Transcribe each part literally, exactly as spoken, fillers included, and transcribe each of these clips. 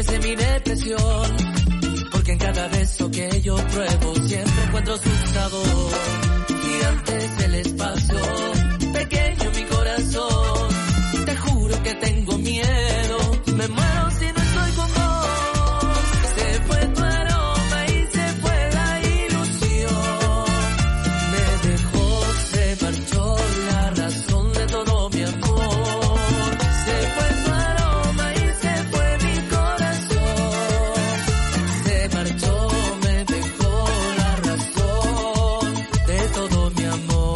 crece mi depresión, porque en cada beso que yo pruebo siempre encuentro su sabor. Gigante es el espacio, pequeño mi corazón. Te juro que tengo miedo, me muero si no estoy con vos. Se fue tu aroma y se fue la ilusión. Me dejó, se marchó la razón de todo mi amor. Se fue tu aroma y se fue mi corazón. Se marchó, me dejó la razón de todo mi amor.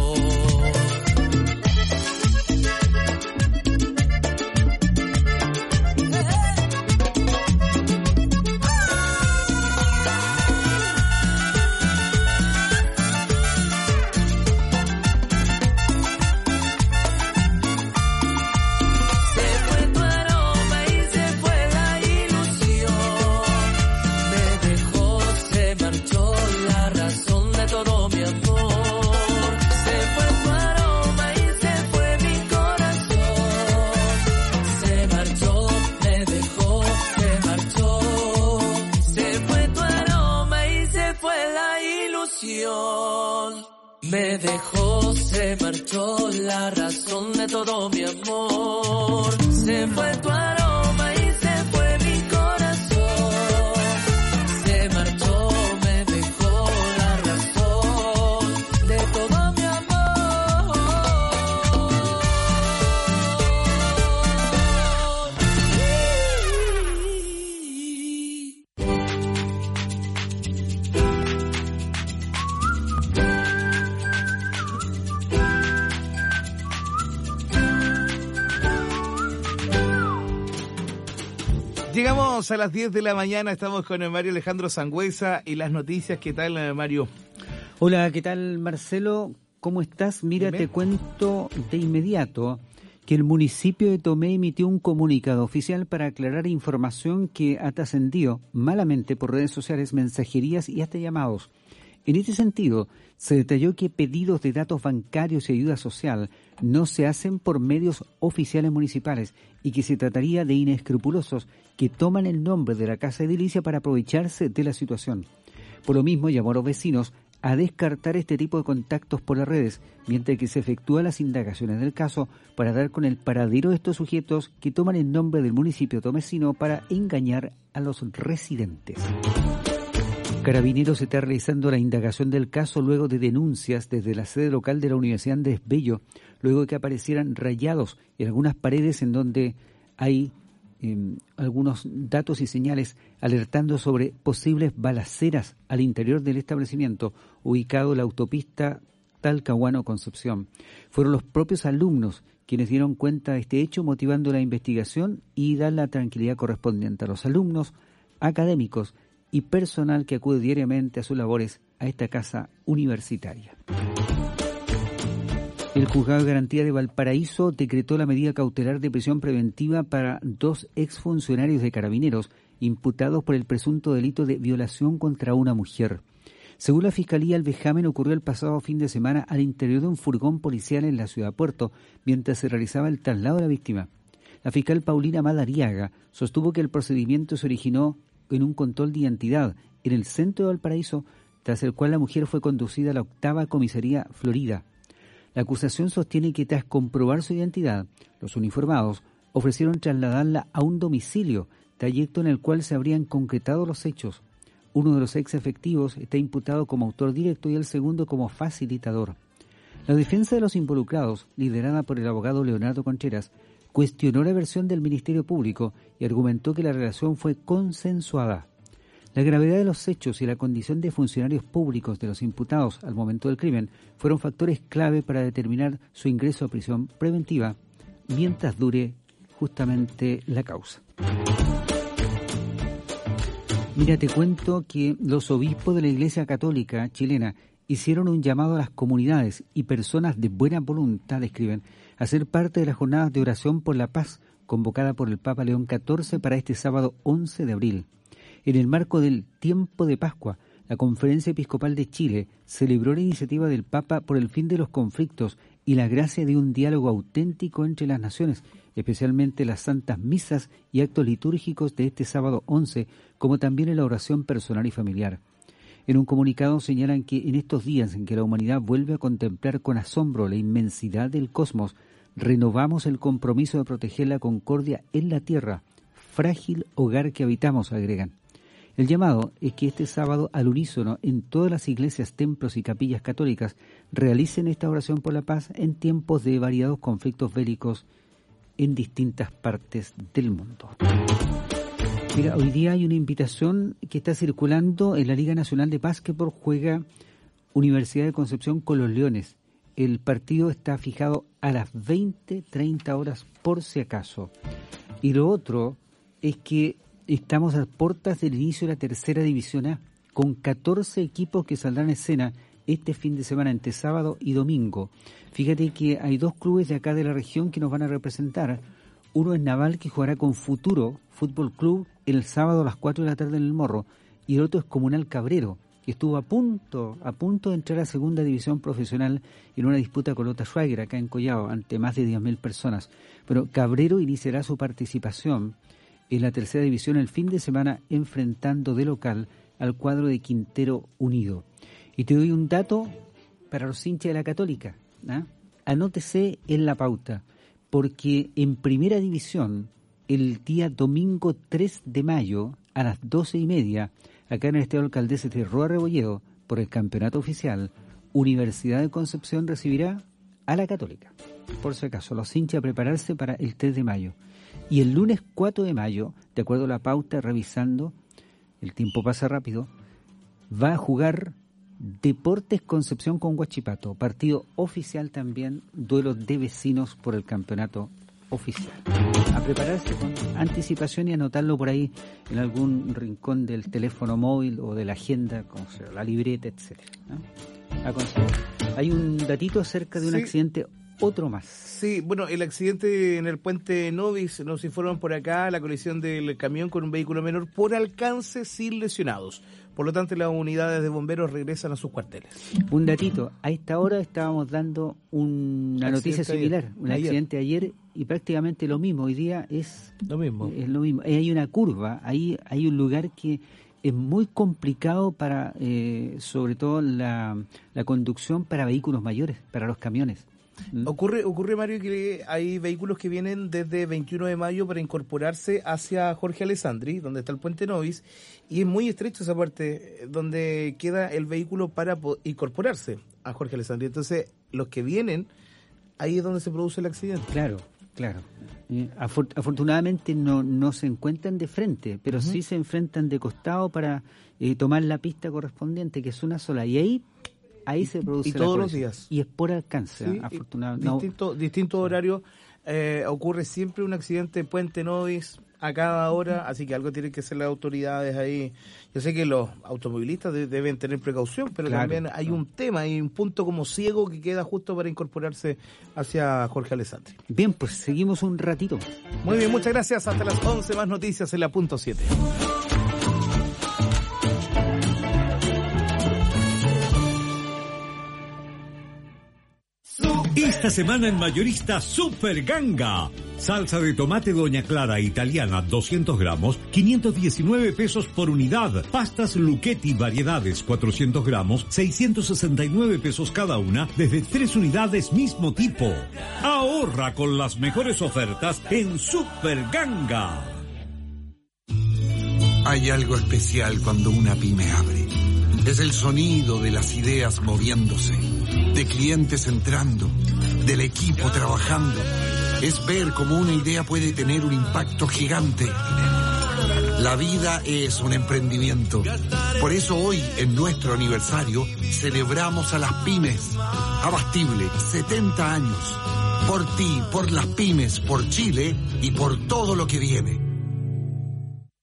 Me dejó, se marchó la razón de todo mi amor. Se fue tu aroma y se fue mi corazón. Se marchó, me dejó la razón de todo mi amor. Llegamos a las diez de la mañana, estamos con el Mario Alejandro Sangüesa y las noticias. ¿Qué tal, Mario? Hola, ¿qué tal, Marcelo? ¿Cómo estás? Mira, Dime. Te cuento de inmediato que el municipio de Tomé emitió un comunicado oficial para aclarar información que ha trascendido malamente por redes sociales, mensajerías y hasta llamados. En este sentido, se detalló que pedidos de datos bancarios y ayuda social no se hacen por medios oficiales municipales y que se trataría de inescrupulosos que toman el nombre de la casa edilicia para aprovecharse de la situación. Por lo mismo, llamó a los vecinos a descartar este tipo de contactos por las redes, mientras que se efectúan las indagaciones del caso para dar con el paradero de estos sujetos que toman el nombre del municipio tomecino para engañar a los residentes. Carabineros está realizando la indagación del caso luego de denuncias desde la sede local de la Universidad Andrés Bello, luego de que aparecieran rayados en algunas paredes en donde hay eh, algunos datos y señales alertando sobre posibles balaceras al interior del establecimiento ubicado en la autopista Talcahuano-Concepción. Fueron los propios alumnos quienes dieron cuenta de este hecho, motivando la investigación y dan la tranquilidad correspondiente a los alumnos, académicos y personal que acude diariamente a sus labores a esta casa universitaria. El Juzgado de Garantía de Valparaíso decretó la medida cautelar de prisión preventiva para dos exfuncionarios de Carabineros imputados por el presunto delito de violación contra una mujer. Según la Fiscalía, el vejamen ocurrió el pasado fin de semana al interior de un furgón policial en la ciudad de Puerto, mientras se realizaba el traslado de la víctima. La fiscal Paulina Madariaga sostuvo que el procedimiento se originó en un control de identidad en el centro de Valparaíso, tras el cual la mujer fue conducida a la octava comisaría Florida. La acusación sostiene que tras comprobar su identidad, los uniformados ofrecieron trasladarla a un domicilio, trayecto en el cual se habrían concretado los hechos. Uno de los ex efectivos está imputado como autor directo y el segundo como facilitador. La defensa de los involucrados, liderada por el abogado Leonardo Contreras, cuestionó la versión del Ministerio Público y argumentó que la relación fue consensuada. La gravedad de los hechos y la condición de funcionarios públicos de los imputados al momento del crimen fueron factores clave para determinar su ingreso a prisión preventiva mientras dure justamente la causa. Mira, te cuento que los obispos de la Iglesia Católica chilena hicieron un llamado a las comunidades y personas de buena voluntad, escriben, a ser parte de las jornadas de oración por la paz convocada por el Papa León catorce para este sábado once de abril. En el marco del tiempo de Pascua, la Conferencia Episcopal de Chile celebró la iniciativa del Papa por el fin de los conflictos y la gracia de un diálogo auténtico entre las naciones, especialmente las santas misas y actos litúrgicos de este sábado once, como también en la oración personal y familiar. En un comunicado señalan que en estos días en que la humanidad vuelve a contemplar con asombro la inmensidad del cosmos, renovamos el compromiso de proteger la concordia en la tierra, frágil hogar que habitamos, agregan. El llamado es que este sábado, al unísono, en todas las iglesias, templos y capillas católicas, realicen esta oración por la paz en tiempos de variados conflictos bélicos en distintas partes del mundo. Mira, hoy día hay una invitación que está circulando en la Liga Nacional de Básquetbol. Juega Universidad de Concepción con los Leones. El partido está fijado a las veinte treinta horas por si acaso. Y lo otro es que estamos a puertas del inicio de la tercera división A, con catorce equipos que saldrán a escena este fin de semana, entre sábado y domingo. Fíjate que hay dos clubes de acá de la región que nos van a representar. Uno es Naval, que jugará con Futuro Fútbol Club el sábado a las cuatro de la tarde en el Morro, y el otro es Comunal Cabrero, que estuvo a punto, a punto de entrar a segunda división profesional en una disputa con Lota Schwager acá en Collao, ante más de diez mil personas. Pero Cabrero iniciará su participación en la tercera división el fin de semana, enfrentando de local al cuadro de Quintero Unido. Y te doy un dato para los hinchas de la Católica, ¿ah? Anótese en la pauta, porque en primera división, el día domingo tres de mayo, a las doce y media, acá en el Estadio Alcaldeses de Roa Rebolledo, por el campeonato oficial, Universidad de Concepción recibirá a la Católica. Por si acaso, los hinchas a prepararse para el tres de mayo. Y el lunes cuatro de mayo, de acuerdo a la pauta, revisando, el tiempo pasa rápido, va a jugar Deportes Concepción con Huachipato, partido oficial también, duelo de vecinos por el campeonato oficial. A prepararse con anticipación y anotarlo por ahí en algún rincón del teléfono móvil o de la agenda, como sea, la libreta, etcétera, ¿no? A considerar. Hay un datito acerca de un sí. accidente, otro más. Sí, bueno, el accidente en el puente Novis, nos informan por acá, la colisión del camión con un vehículo menor por alcance sin lesionados. Por lo tanto, las unidades de bomberos regresan a sus cuarteles. Un datito, a esta hora estábamos dando una noticia similar, ayer. un ayer. accidente ayer y prácticamente lo mismo. Hoy día es lo mismo. Es lo mismo. Hay una curva, ahí hay un lugar que es muy complicado para, eh, sobre todo la, la conducción para vehículos mayores, para los camiones. ¿Mm? Ocurre, ocurre, Mario, que hay vehículos que vienen desde veintiuno de mayo para incorporarse hacia Jorge Alessandri, donde está el puente Novis, y es muy estrecho esa parte donde queda el vehículo para incorporarse a Jorge Alessandri. Entonces, los que vienen, ahí es donde se produce el accidente. Claro, claro. Eh, afor- afortunadamente no, no se encuentran de frente, pero uh-huh. sí se enfrentan de costado para eh, tomar la pista correspondiente, que es una sola, y ahí Ahí se produce y todos los días. Y es por alcance, sí, afortunadamente. Distinto, distintos horarios. Eh, ocurre siempre un accidente Puente Novis a cada hora, así que algo tienen que hacer las autoridades ahí. Yo sé que los automovilistas de, deben tener precaución, pero claro, también hay no. un tema, hay un punto como ciego que queda justo para incorporarse hacia Jorge Alessandri. Bien, pues seguimos un ratito. Muy bien, muchas gracias. Hasta las once, más noticias en la punto siete. Esta semana en Mayorista Super Ganga. Salsa de tomate Doña Clara italiana doscientos gramos, quinientos diecinueve pesos por unidad. Pastas Lucchetti variedades cuatrocientos gramos, seiscientos sesenta y nueve pesos cada una, desde tres unidades mismo tipo. Ahorra con las mejores ofertas en Super Ganga. Hay algo especial cuando una pyme abre. Es el sonido de las ideas moviéndose, de clientes entrando, del equipo trabajando. Es ver cómo una idea puede tener un impacto gigante. La vida es un emprendimiento. Por eso hoy, en nuestro aniversario, celebramos a las pymes. Abastible, setenta años. Por ti, por las pymes, por Chile y por todo lo que viene.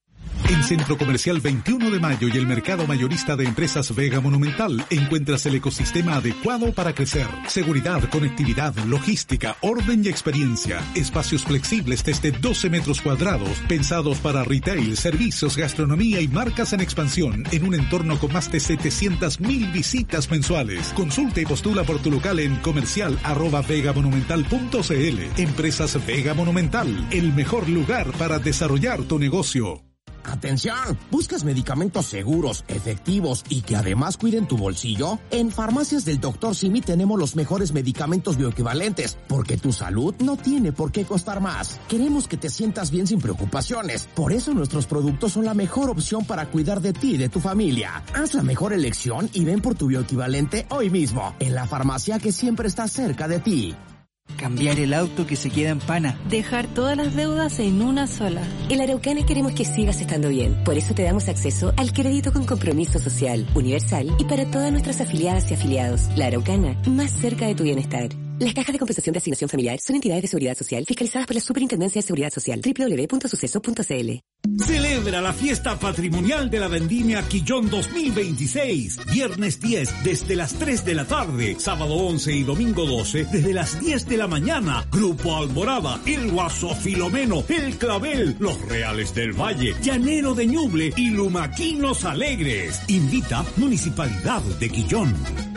En Centro Comercial veintiuno de Mayo y el Mercado Mayorista de Empresas Vega Monumental encuentras el ecosistema adecuado para crecer. Seguridad, conectividad, logística, orden y experiencia. Espacios flexibles desde doce metros cuadrados, pensados para retail, servicios, gastronomía y marcas en expansión, en un entorno con más de setecientas mil visitas mensuales. Consulta y postula por tu local en comercial arroba vegamonumental punto cl. Empresas Vega Monumental, el mejor lugar para desarrollar tu negocio. ¡Atención! ¿Buscas medicamentos seguros, efectivos y que además cuiden tu bolsillo? En Farmacias del doctor Simi tenemos los mejores medicamentos bioequivalentes, porque tu salud no tiene por qué costar más. Queremos que te sientas bien sin preocupaciones. Por eso nuestros productos son la mejor opción para cuidar de ti y de tu familia. Haz la mejor elección y ven por tu bioequivalente hoy mismo, en la farmacia que siempre está cerca de ti. Cambiar el auto que se queda en pana. Dejar todas las deudas en una sola. En la Araucana queremos que sigas estando bien. Por eso te damos acceso al crédito con compromiso social, universal y para todas nuestras afiliadas y afiliados. La Araucana, más cerca de tu bienestar. Las cajas de compensación de asignación familiar son entidades de seguridad social fiscalizadas por la Superintendencia de Seguridad Social. doble u doble u doble u punto suceso punto c l. Celebra la fiesta patrimonial de la Vendimia Quillón dos mil veintiséis. Viernes diez desde las tres de la tarde. Sábado once y domingo doce desde las diez de la mañana. Grupo Alborada, El Guaso Filomeno, El Clavel, Los Reales del Valle, Llanero de Ñuble y Lumaquinos Alegres. Invita Municipalidad de Quillón.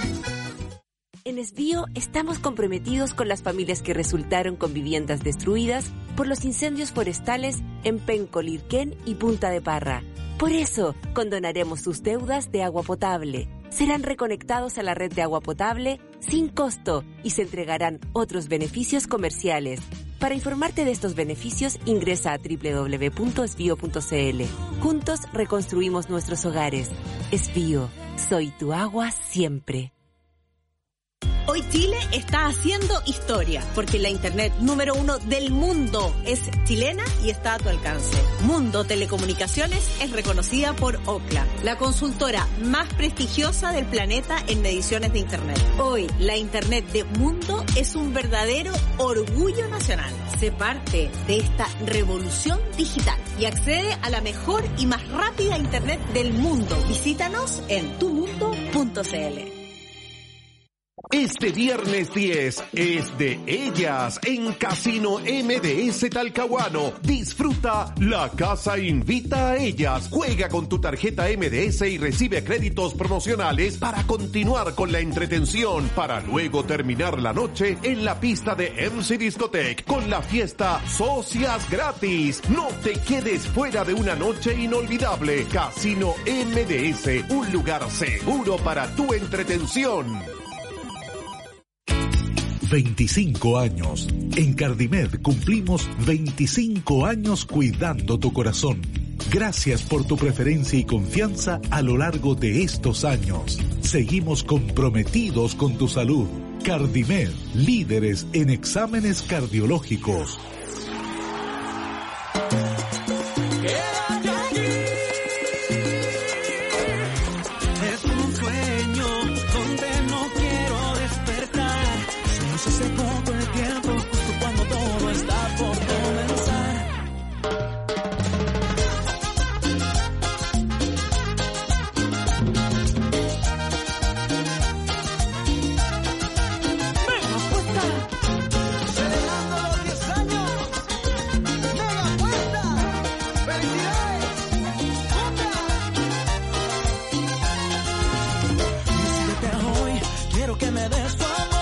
En Esbío estamos comprometidos con las familias que resultaron con viviendas destruidas por los incendios forestales en Penco, Lirquén y Punta de Parra. Por eso, condonaremos sus deudas de agua potable. Serán reconectados a la red de agua potable sin costo y se entregarán otros beneficios comerciales. Para informarte de estos beneficios, ingresa a doble u doble u doble u punto esbío punto c l. Juntos reconstruimos nuestros hogares. Esbío, soy tu agua siempre. Hoy Chile está haciendo historia, porque la internet número uno del mundo es chilena y está a tu alcance. Mundo Telecomunicaciones es reconocida por Ookla, la consultora más prestigiosa del planeta en mediciones de internet. Hoy, la internet de Mundo es un verdadero orgullo nacional. Sé parte de esta revolución digital y accede a la mejor y más rápida internet del mundo. Visítanos en tu mundo punto c l. Este viernes diez es de ellas en Casino M D S Talcahuano. Disfruta La Casa Invita a Ellas. Juega con tu tarjeta M D S y recibe créditos promocionales para continuar con la entretención, para luego terminar la noche en la pista de M C Discotech con la fiesta Socias Gratis. No te quedes fuera de una noche inolvidable. Casino M D S, un lugar seguro para tu entretención. veinticinco años. En Cardimed cumplimos veinticinco años cuidando tu corazón. Gracias por tu preferencia y confianza a lo largo de estos años. Seguimos comprometidos con tu salud. Cardimed, líderes en exámenes cardiológicos. Se poco el tiempo, justo cuando todo está por comenzar. Mega Apuesta, celebrando los diez años. Mega Apuesta, felicidades. Decídete hoy, quiero que me des tu amor.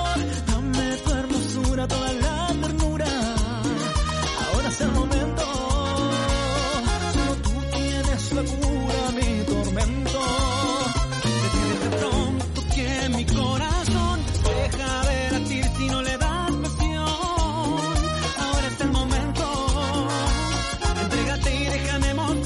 Toda la ternura, ahora es el momento. Solo tú tienes la cura, mi tormento. Decídete pronto que mi corazón deja de latir si no le das pasión. Ahora es el momento. Entrégate y déjame mostrar.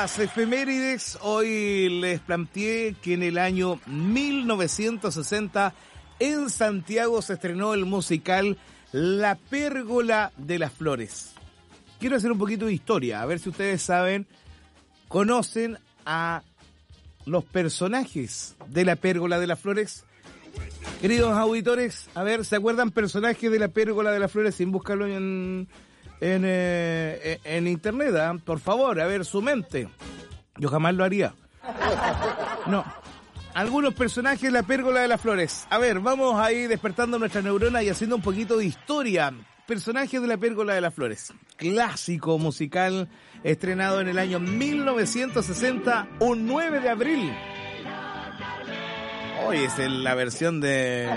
las efemérides, hoy les planteé que en el año mil novecientos sesenta en Santiago se estrenó el musical La Pérgola de las Flores. Quiero hacer un poquito de historia, a ver si ustedes saben, conocen a los personajes de La Pérgola de las Flores. Queridos auditores, a ver, ¿se acuerdan personajes de La Pérgola de las Flores sin buscarlo en... En, eh, en internet, ¿eh? Por favor, a ver, su mente. Yo jamás lo haría. No. Algunos personajes de La Pérgola de las Flores. A ver, vamos ahí despertando nuestra neurona y haciendo un poquito de historia. Personajes de La Pérgola de las Flores. Clásico musical estrenado en el año mil novecientos sesenta, un nueve de abril. Hoy es la versión de...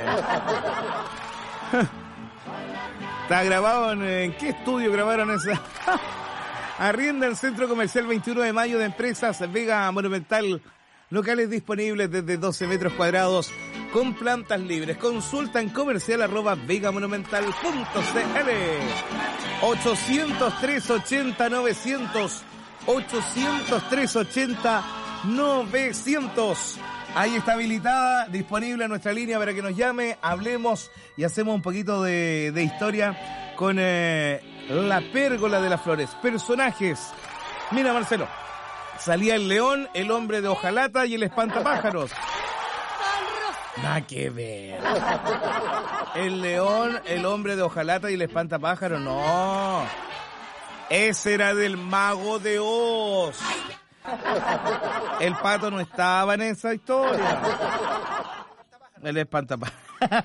Está grabado en... ¿En qué estudio grabaron esa? Arrienda el Centro Comercial veintiuno de mayo de Empresas Vega Monumental. Locales disponibles desde doce metros cuadrados con plantas libres. Consulta en comercial arroba vegamonumental punto cl. ochocientos tres ochenta novecientos. ochocientos tres ochenta novecientos. Ahí está habilitada, disponible a nuestra línea para que nos llame, hablemos y hacemos un poquito de, de historia con eh, La Pérgola de las Flores. Personajes. Mira, Marcelo, salía el león, el hombre de hojalata y el espantapájaros. Nada que ver. El león, el hombre de hojalata y el espantapájaros, no. Ese era del Mago de Oz. El pato no estaba en esa historia. El espantapájaros.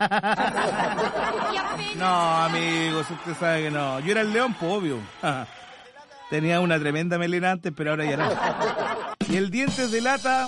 No, amigos, usted sabe que no. Yo era el león, pues, obvio. Tenía una tremenda melena antes, pero ahora ya no. Y el dientes de lata.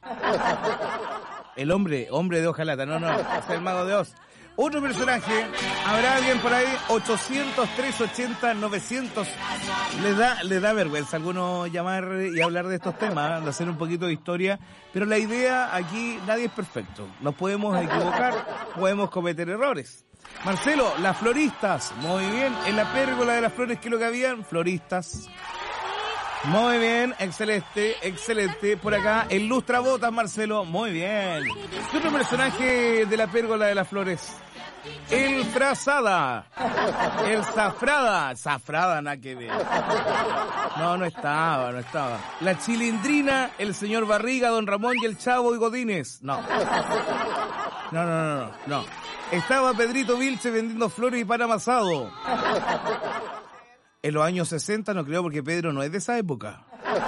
El hombre, hombre de hojalata. No, no, es el Mago de Oz. Otro personaje, ¿habrá alguien por ahí? ochocientos tres ochenta novecientos. Les da, les da vergüenza a algunos llamar y hablar de estos temas, de hacer un poquito de historia, pero la idea aquí, nadie es perfecto. Nos podemos equivocar, podemos cometer errores. Marcelo, las floristas, muy bien. En La Pérgola de las Flores, ¿qué es lo que habían? Floristas. Muy bien, excelente, excelente. Por acá, el lustrabotas, Marcelo, muy bien. ¿Qué otro personaje de La Pérgola de las Flores? El frazada, el zafrada, zafrada, nada que ver. No, no estaba, no estaba. La chilindrina, el señor Barriga, don Ramón y el Chavo y Godínez. No. No, no, no, no, no. Estaba Pedrito Vilche vendiendo flores y pan amasado. En los años sesenta no creo, porque Pedro no es de esa época.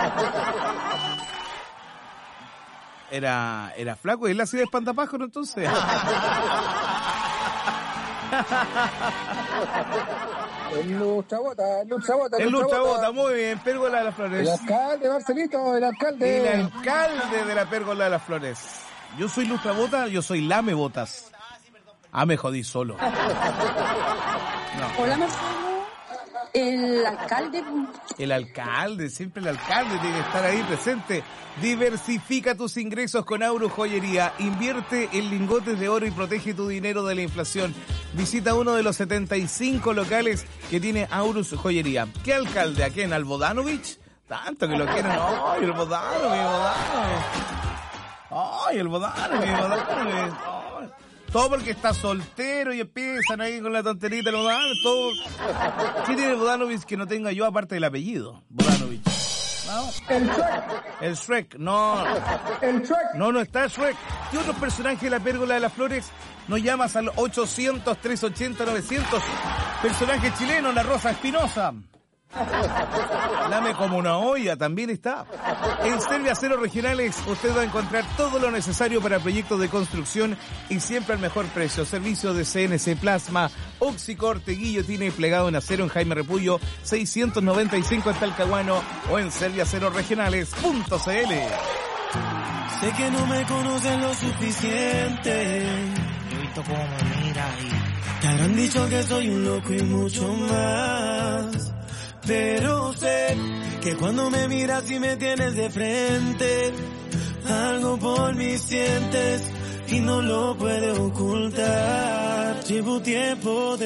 Era, era flaco, y él hacía espantapájaro entonces. El lustrabota, el lustrabota. El lustrabota, muy bien, Pérgola de las Flores. El alcalde, Marcelito, el alcalde. El alcalde de La Pérgola de las Flores. Yo soy lustrabota, yo soy lamebotas. Ah, me jodí solo. No. Hola, Marcelo. El alcalde. El alcalde, siempre el alcalde tiene que estar ahí presente. Diversifica tus ingresos con Aurus Joyería. Invierte en lingotes de oro y protege tu dinero de la inflación. Visita uno de los setenta y cinco locales que tiene Aurus Joyería. ¿Qué alcalde? ¿A quién? ¿Al Bodanovich? Tanto que lo quieren. ¡Ay, el Bodanovich, Bodanovich! ¡Ay, el Bodanovich, Bodanovich! ¡Ay! Todo porque está soltero y empiezan ahí con la tonterita de Bodanovich, todo. ¿Qué tiene Bodanovich que no tenga yo aparte del apellido? Bodanovich. ¿No? El Shrek. El Shrek, no. El Shrek. No, no está Shrek. ¿Qué otros personajes de La Pérgola de las Flores? Nos llamas al ochocientos tres ochenta novecientos. Personaje chileno, la Rosa Espinosa. Dame como una olla, también está. En Serviaceros Regionales usted va a encontrar todo lo necesario para proyectos de construcción y siempre al mejor precio. Servicio de C N C Plasma, Oxicorte, guillotina y plegado en acero en Jaime Repullo seiscientos noventa y cinco en Talcahuano o en serviaceros regionales punto c l. Sé que no me conocen lo suficiente. Yo he visto cómo me mira y te habrán dicho que soy un loco y mucho más. Pero sé que cuando me miras y me tienes de frente, algo por mí sientes y no lo puedes ocultar. Llevo tiempo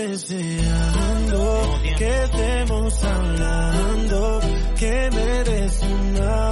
deseando que estemos hablando, que me des un una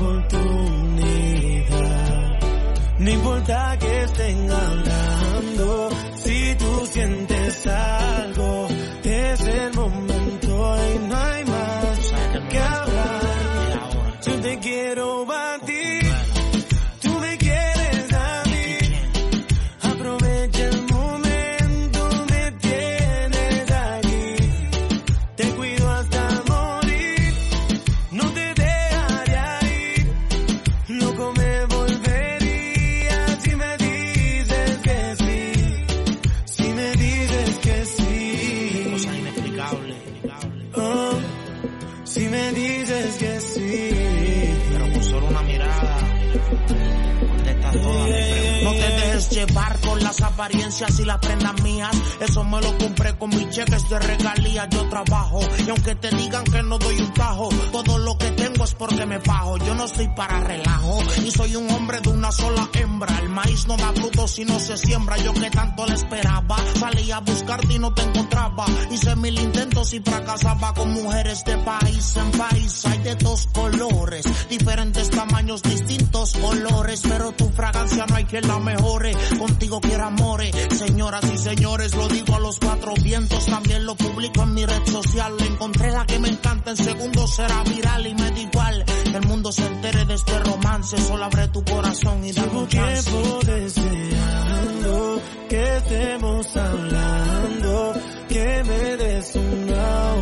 oportunidad. No importa que estén hablando, si tú sientes algo, es el momento y no hay más que hablar. Yo te quiero batir, tú me quieres a mí. Aprovecha el momento, me tienes aquí. Te cuido hasta morir, no te dejaré ir. Loco me volvería si me dices que sí. Si me dices que sí. Cosa inexplicable. Oh, si me dices que sí. Pero con solo una mirada contesta todas mis preguntas. No te dejes llevar por las apariencias y las prendas mías. Eso me lo compré con mis cheques de regalía. Yo trabajo y aunque te digan que no doy un tajo, todo lo que tengo es porque me fajo. Yo no estoy para relajo y soy un hombre de una sola hembra. El maíz no da fruto si no se siembra. Yo que tanto le esperaba, salí a buscarte y no te encontraba. Hice mil intentos y fracasaba con mujeres de país en país. Hay de dos colores, diferentes tamaños, distintos olores, pero tu fragancia no hay quien la mejore. Contigo quiero amores, señoras y señores, lo digo a los cuatro vientos. También lo publico en mi red social. Encontré la que me encanta, en segundos será viral y me da igual que el mundo se entere de este romance. Solo abre tu corazón y dame un chance. Llevo tiempo deseando que estemos hablando, que me des una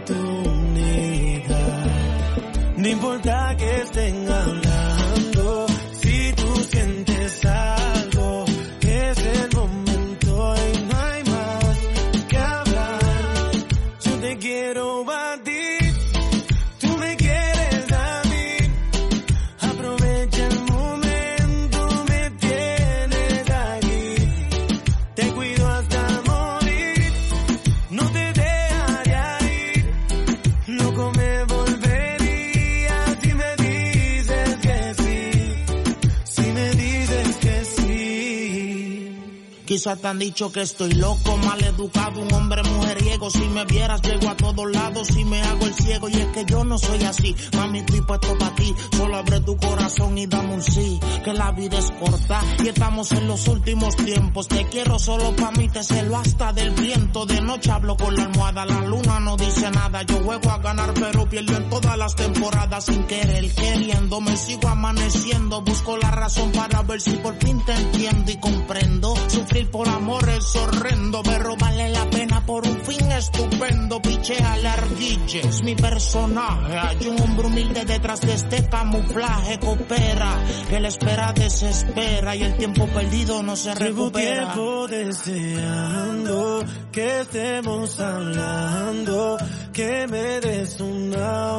oportunidad. No importa que estén hablando, si tú sientes algo, es el momento y no hay más que hablar. Yo te quiero batir, tú me quieres a mí. Aprovecha el momento, me tienes aquí. Te cuido hasta morir, no te dejaré ir. Loco me volvería si me dices que sí. Si me dices que sí. Quizás te han dicho que estoy loco, mal educado, un hombre mujeriego. Si me vieras llego a todos lados, si me hago el ciego. Y es que yo no soy así, mami, estoy puesto para ti. Solo abre tu corazón y dame un sí, que la vida es corta y estamos en los últimos tiempos. Te quiero solo para mí, te celo hasta del viento. De noche hablo con la almohada, la luna no dice nada. Yo juego a ganar pero pierdo en todas las temporadas. Sin querer, queriendo, me sigo amaneciendo. Busco la razón para ver si por fin te entiendo y comprendo. Sufrir por amor es horrendo, pero vale la pena por un fin estupendo. Pichea la ardilla, es mi personaje. Hay un hombre humilde detrás de este camuflaje. Coopera, que la espera desespera y el tiempo perdido no se recupera. Llevo tiempo deseando que estemos hablando, que me des una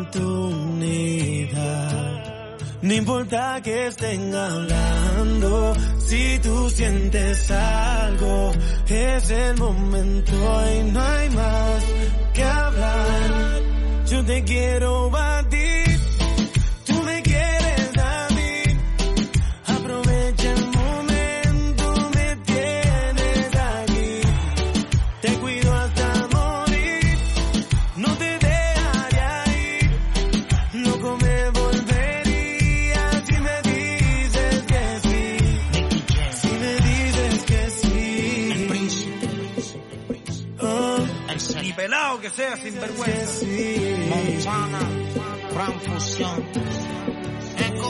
oportunidad. No importa que estén hablando, si tú sientes algo, es el momento y no hay más que hablar. Yo te quiero batir, tú me quieres a mí. Aprovecha el momento, me tienes aquí. Te cuido hasta morir, no te dejaré ir. Loco me volvería si me dices que sí. Si me dices que sí. El príncipe, Oh, ni pelado que sea sinvergüenza. sí. Montana, gran fusión. Echo.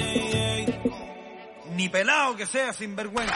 Ni pelado que sea sinvergüenza.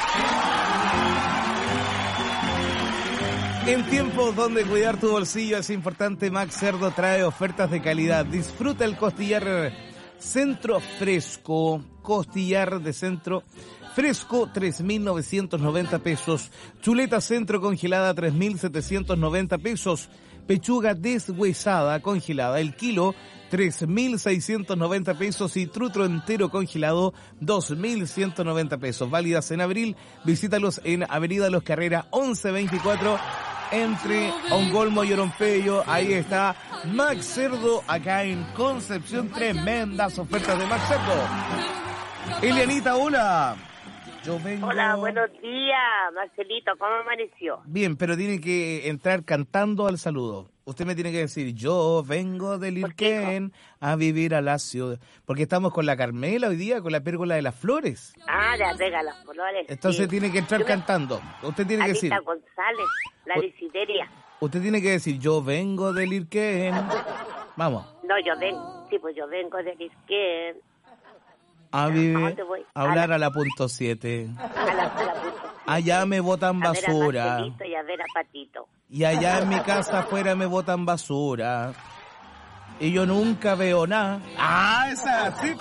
En tiempos donde cuidar tu bolsillo es importante, Max Cerdo trae ofertas de calidad. Disfruta el costillar centro fresco, costillar de centro fresco, tres mil novecientos noventa pesos. Chuleta centro congelada, tres mil setecientos noventa pesos. Pechuga deshuesada congelada, el kilo, tres mil seiscientos noventa pesos. Y trutro entero congelado, dos mil ciento noventa pesos. Válidas en abril. Visítalos en Avenida Los Carrera once veinticuatro, entre Ongolmo y Orompeyo. Ahí está Max Cerdo, acá en Concepción. Tremendas ofertas de Max Cerdo. Elianita, hola. Yo vengo... Hola, buenos días, Marcelito, ¿cómo amaneció? Bien, pero tiene que entrar cantando al saludo. Usted me tiene que decir, yo vengo del Irquén a vivir a la ciudad. Porque estamos con la Carmela hoy día, con la pérgola de las flores. Ah, la pega las flores. Entonces sí. tiene que entrar Yo cantando. Usted tiene que decir... Anita González, la Desideria. Usted tiene que decir, yo vengo del Irquén. Vamos. No, yo vengo, sí, pues yo vengo del Irquén. A vivir, a hablar a la punto siete. A la, a la punto siete. Allá me botan basura. A ver a Marcelito y a ver a Patito. Y allá en mi casa afuera me botan basura. Y yo nunca veo nada. Ah, esa, sí.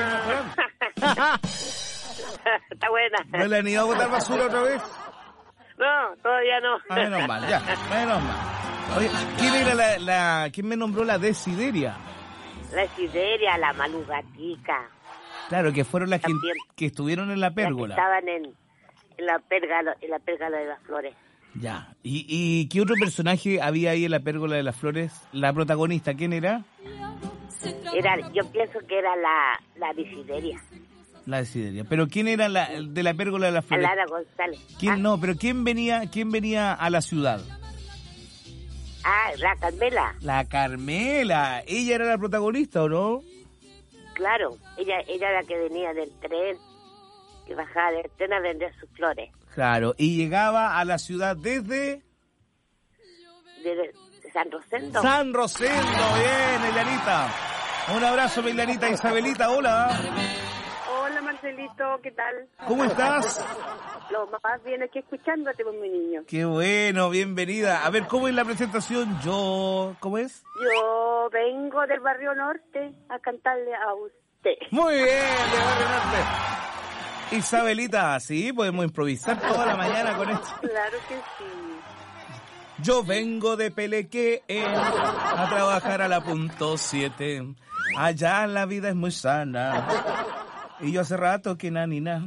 Está buena. ¿No le han ido a botar basura otra vez? No, todavía no. Ah, menos mal, ya, menos mal. Oye, ¿quién era la, la, quién me nombró la Desideria? La Desideria, la Malugatica. Claro, que fueron las que, que estuvieron en la pérgola. Las que estaban en, en la pérgola, en la pérgola de las flores. Ya. ¿Y, ¿Y qué otro personaje había ahí en la pérgola de las flores? La protagonista, ¿quién era? Era, yo pienso que era la, la Desideria. La Desideria. ¿Pero quién era la de la pérgola de las flores? Alara González. ¿Quién ah. no? ¿Pero quién venía, quién venía a la ciudad? Ah, la Carmela. La Carmela. ¿Ella era la protagonista o no? Claro, ella, ella era la que venía del tren, que bajaba del tren a vender sus flores. Claro, y llegaba a la ciudad desde... De, de San Rosendo. San Rosendo, bien, Elianita. Un abrazo, Elianita. Isabelita, hola. Hola, Marcelito, ¿qué tal? ¿Cómo estás? Lo más bien aquí escuchándote con mi niño. Qué bueno, bienvenida. A ver, ¿cómo es la presentación? Yo, ¿cómo es? Yo vengo del Barrio Norte a cantarle a usted. Muy bien, del Barrio Norte. Isabelita, sí, podemos improvisar toda la mañana con esto. Claro que sí. Yo vengo de Pelequén a trabajar a la punto siete. Allá la vida es muy sana. Y yo hace rato que na ni na.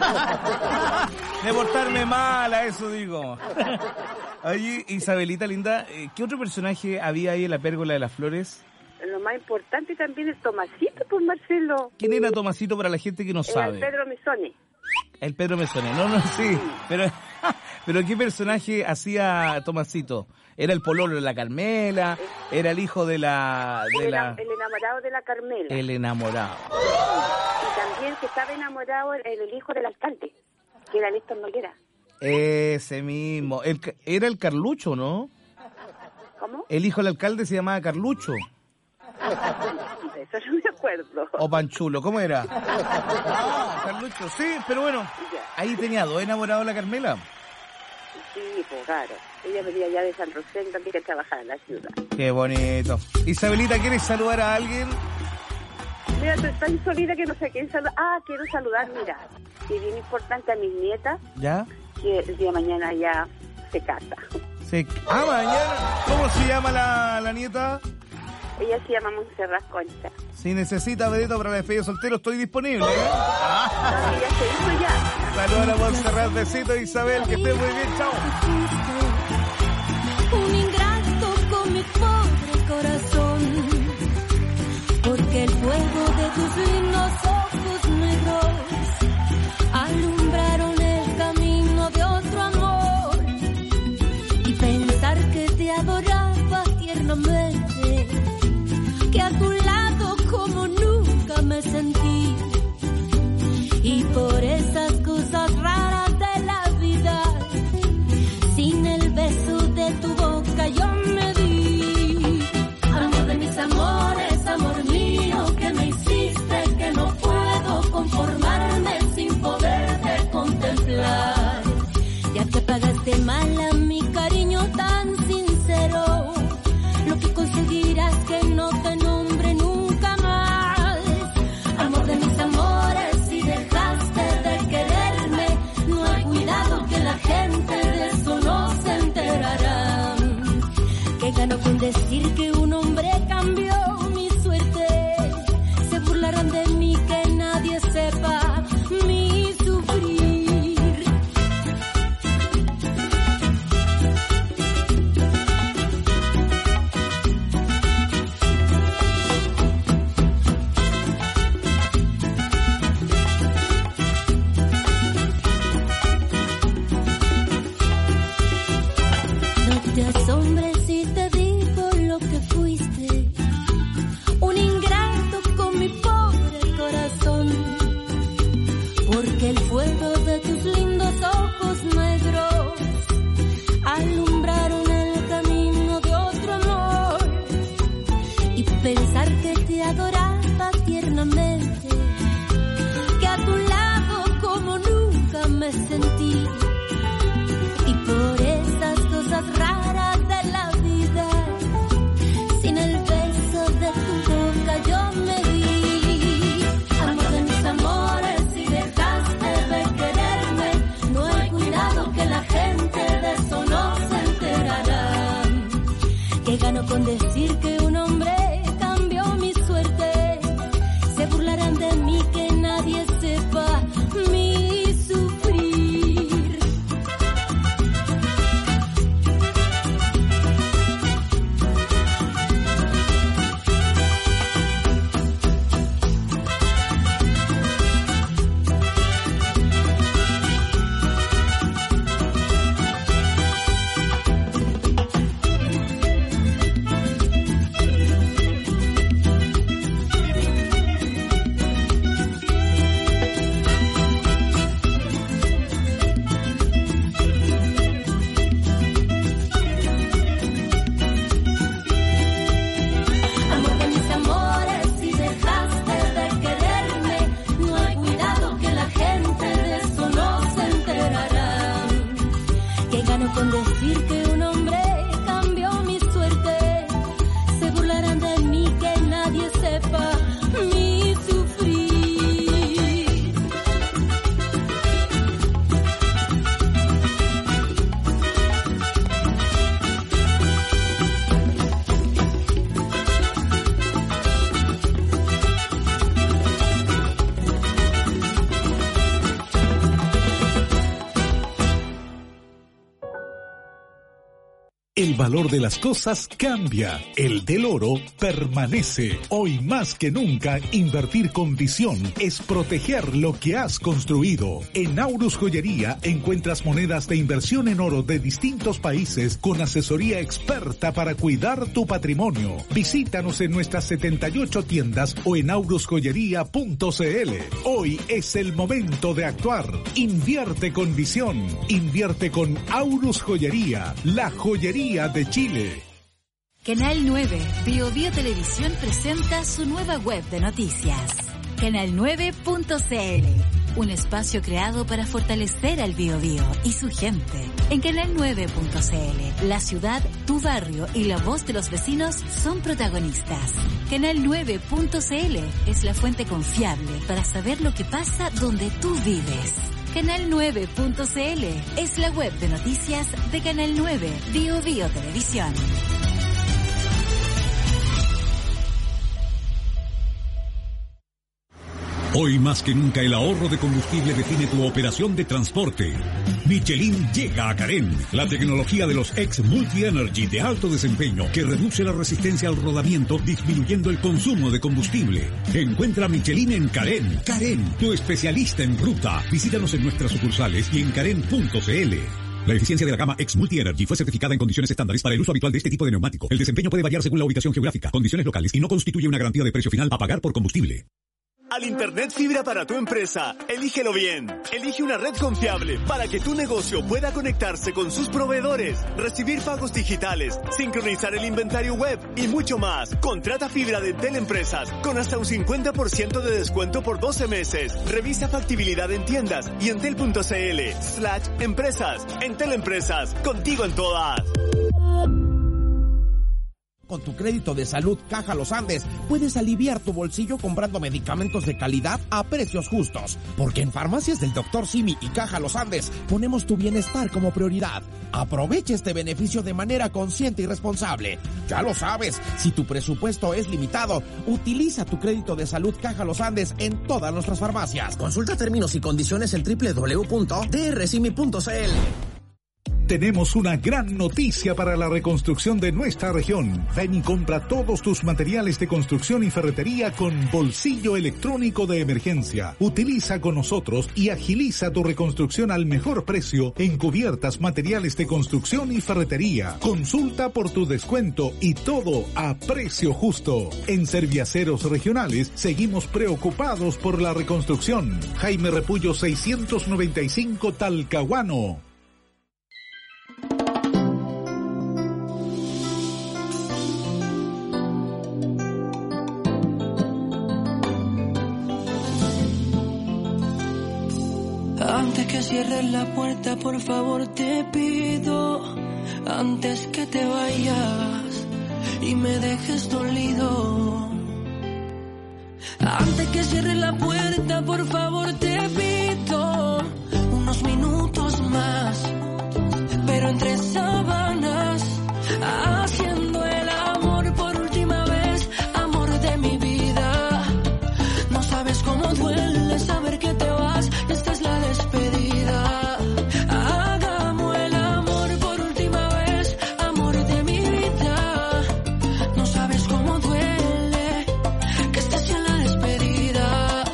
De portarme mal, a eso digo. Oye, Isabelita linda, ¿qué otro personaje había ahí en la pérgola de las flores? Lo más importante también es Tomasito, pues, Marcelo. ¿Quién era Tomasito para la gente que no sabe? El Pedro Mesone. El Pedro Mesone, no, no, sí. Pero, pero ¿qué personaje hacía Tomasito? ¿Era el pololo de la Carmela? ¿Era el hijo de la...? De el, la... el enamorado de la Carmela. El enamorado. Y también que estaba enamorado el, el hijo del alcalde, que era Néstor Noguera. Ese mismo. El, era el Carlucho, ¿no? ¿Cómo? El hijo del alcalde se llamaba Carlucho. Eso no me acuerdo. O Panchulo, ¿cómo era? Ah, Carlucho, sí, pero bueno, ahí tenía dos enamorados la Carmela. Sí, pues claro. Ella venía ya de San Rosendo, también que trabajaba en la ciudad. Qué bonito. Isabelita, ¿quieres saludar a alguien? Mira, tú estás solita que no sé quién saludar. Ah, quiero saludar, mira, que bien importante a mis nietas. ¿Ya? Que el día de mañana ya se casa. Sí. Ah, mañana. ¿Cómo se llama la, la nieta? Ella se llama Montserrat Concha. Si necesita vedito para la despedida soltero, estoy disponible, ¿eh? Ah. No, ella se hizo ya. Saludos a la Montserrat, besito, Isabel, que esté muy bien, chao. Un ingrato con mi pobre corazón, porque el fuego de tus lindos ojos negros alumbraron el camino de otro amor, y pensar que te adoraba tiernamente, que a tu lado como nunca me sentí, y por esas cosas raras de la vida, sin el beso de tu boca yo me di. Amor, de tus lindos ojos negros alumbraron el camino de otro amor, y pensar que te adoraba tiernamente, que a tu lado como nunca me sentí, y por esas cosas raras de la vida, sin el beso de tu boca yo me di. Amor de mis amores, si dejaste de quererme, no hay cuidado que la gente de eso no se enterará. Que gano con decir que un hombre cambió mi suerte, se burlarán de mí, que nadie sepa mi sufrir. Amor de mis amores, si dejaste de quererme, no hay cuidado que la gente de eso no se enterará. Que gano con decir que un hombre cambió mi suerte, se burlarán de mí, que nadie sepa mi sufrir. El valor de las cosas cambia, el del oro permanece. Hoy más que nunca, invertir con visión es proteger lo que has construido. En Aurus Joyería encuentras monedas de inversión en oro de distintos países con asesoría experta para cuidar tu patrimonio. Visítanos en nuestras setenta y ocho tiendas o en aurus joyería punto c l. Hoy es el momento de actuar. Invierte con visión. Invierte con Aurus Joyería, la joyería de Chile. Canal nueve, Bio Bio Televisión presenta su nueva web de noticias. canal nueve punto c l, un espacio creado para fortalecer al Bio Bio y su gente. En canal nueve punto c l, la ciudad, tu barrio y la voz de los vecinos son protagonistas. canal nueve punto c l es la fuente confiable para saber lo que pasa donde tú vives. canal nueve punto c l es la web de noticias de Canal nueve, Bio Bio Televisión. Hoy más que nunca el ahorro de combustible define tu operación de transporte. Michelin llega a Carén, la tecnología de los X Multi Energy de alto desempeño que reduce la resistencia al rodamiento disminuyendo el consumo de combustible. Encuentra Michelin en Carén. Carén, tu especialista en ruta. Visítanos en nuestras sucursales y en carén punto c l. La eficiencia de la gama X Multi Energy fue certificada en condiciones estándares para el uso habitual de este tipo de neumático. El desempeño puede variar según la ubicación geográfica, condiciones locales y no constituye una garantía de precio final a pagar por combustible. Al Internet fibra para tu empresa, elígelo bien. Elige una red confiable para que tu negocio pueda conectarse con sus proveedores, recibir pagos digitales, sincronizar el inventario web y mucho más. Contrata fibra de Entel Empresas con hasta un cincuenta por ciento de descuento por doce meses. Revisa factibilidad en tiendas y entel punto c l slash empresas. Entel Empresas, contigo en todas. Con tu crédito de salud Caja Los Andes puedes aliviar tu bolsillo comprando medicamentos de calidad a precios justos. Porque en Farmacias del doctor Simi y Caja Los Andes ponemos tu bienestar como prioridad. Aprovecha este beneficio de manera consciente y responsable. Ya lo sabes, si tu presupuesto es limitado, utiliza tu crédito de salud Caja Los Andes en todas nuestras farmacias. Consulta términos y condiciones en doble u doble u doble u punto d r simi punto c l. Tenemos una gran noticia para la reconstrucción de nuestra región. Ven y compra todos tus materiales de construcción y ferretería con bolsillo electrónico de emergencia. Utiliza con nosotros y agiliza tu reconstrucción al mejor precio en cubiertas, materiales de construcción y ferretería. Consulta por tu descuento y todo a precio justo. En Serviaceros Regionales seguimos preocupados por la reconstrucción. Jaime Repullo seiscientos noventa y cinco Talcahuano. Antes que cierres la puerta, por favor te pido, antes que te vayas y me dejes dolido. Antes que cierres la puerta, por favor te pido unos minutos más, pero entre sábanas, haciendo el amor por última vez, amor de mi vida. No sabes cómo duele saber que te vas, esta es la despedida. Hagamos el amor por última vez, amor de mi vida. No sabes cómo duele que esta sea la despedida.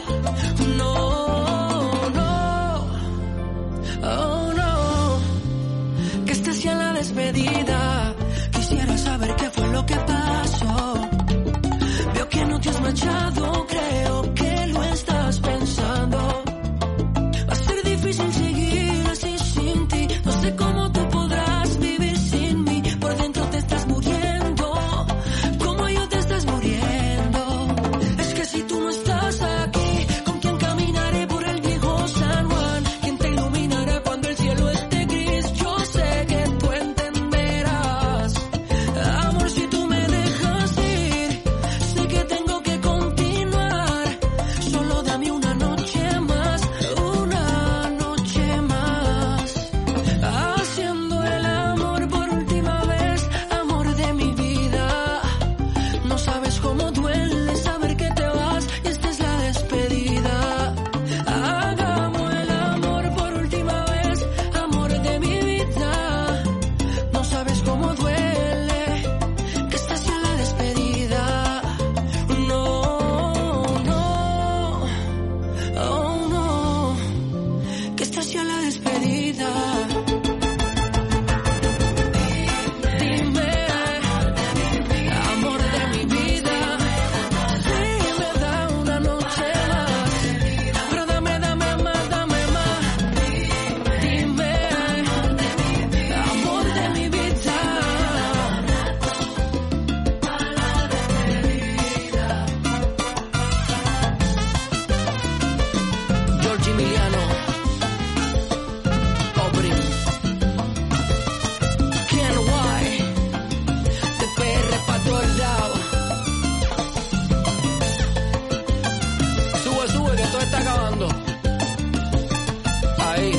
No, no, oh no, que esta sea la despedida. Quisiera saber qué fue lo que pasó. Veo que no te has marchado, creo que lo estás pensando. Va a ser difícil seguir así sin ti. No sé cómo tú podrás vivir sin mí. Por dentro te estás muriendo, como yo te estás muriendo. Es que si tú no estás aquí, ¿con quién caminaré por el viejo San Juan? ¿Quién te iluminará cuando el cielo esté gris? Yo sé que tú entenderás. Amor, si tú me dejas ir, sé que tengo que continuar. Solo dame una noche más, una noche más. Haciendo el amor por última vez, amor de mi vida. No sabes cómo duele saber que te vas y esta es la despedida. Hagamos el amor por última vez, amor de mi vida. No sabes cómo duele que esta sea la despedida. No, no, oh no, que esta sea la despedida. Dime, amor de mi vida, si me da una noche más, pero dame, dame más, dame más. Dime, amor de mi vida. George Emiliano, Obrin, Ken White, T P R pa' todos lados. Sube, sube, que todo está acabando. Ahí.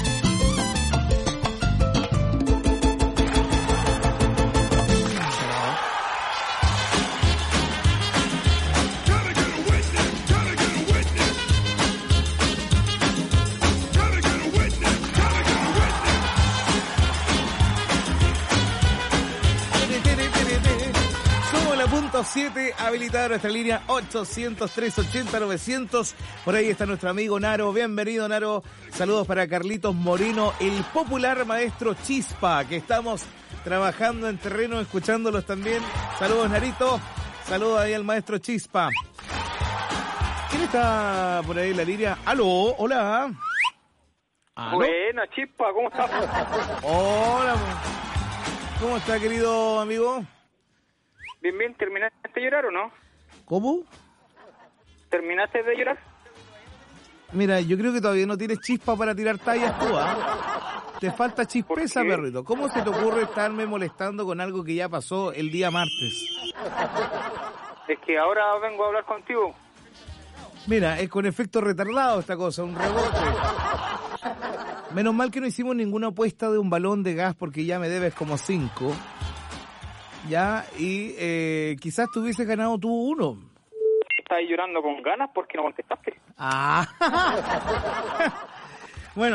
Somos la punto siete, habilitada nuestra línea ochocientos tres ochenta novecientos. Por ahí está nuestro amigo Naro. Bienvenido, Naro. Saludos para Carlitos Moreno, el popular maestro Chispa, que estamos trabajando en terreno, escuchándolos también. Saludos, Narito. Saludos ahí al maestro Chispa. ¿Quién está por ahí en la línea? Aló, hola. ¿Aló? Buena, Chispa, ¿cómo estás? Hola. ¿Cómo está, querido amigo? Bien, bien, ¿terminaste de llorar o no? ¿Cómo? ¿Terminaste de llorar? Mira, yo creo que todavía no tienes chispa para tirar tallas tú, ¿ah? Te falta chispeza, perrito. ¿Cómo se te ocurre estarme molestando con algo que ya pasó el día martes? Es que ahora vengo a hablar contigo. Mira, es con efecto retardado esta cosa, un rebote. Menos mal que no hicimos ninguna apuesta de un balón de gas porque ya me debes como cinco. Ya, y eh, quizás te hubieses ganado tú uno. Estás llorando con ganas porque no contestaste. Ah. Bueno,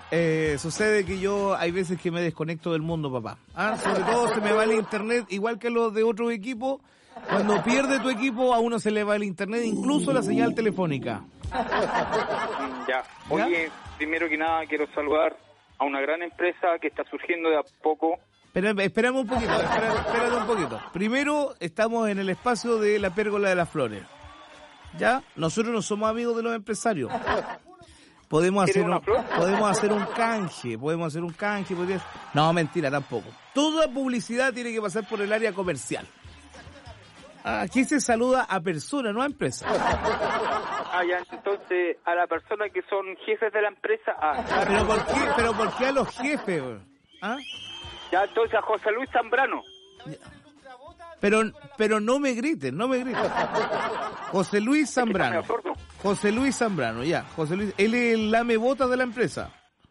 Eh, sucede que yo hay veces que me desconecto del mundo, papá. ¿Ah? Sobre todo se me va el internet, igual que los de otros equipos. Cuando pierde tu equipo, a uno se le va el internet, incluso la señal telefónica. Ya. Oye, primero que nada quiero saludar a una gran empresa que está surgiendo de a poco. Espera, esperamos un poquito, espérate, espérate un poquito. Primero, estamos en el espacio de la Pérgola de las Flores. ¿Ya? Nosotros no somos amigos de los empresarios. Podemos hacer un, podemos hacer un canje, podemos hacer un canje. Podría... No, mentira, tampoco. Toda publicidad tiene que pasar por el área comercial. Aquí se saluda a personas, no a empresas. Ah, ya, entonces a la persona que son jefes de la empresa. Ah, ¿Pero por qué, pero por qué a los jefes? ¿Ah? Ya, entonces a José Luis Zambrano. Pero, pero no me griten, no me griten. José Luis Zambrano. José Luis Zambrano, ya. José Luis, él es el lamebotas de la empresa.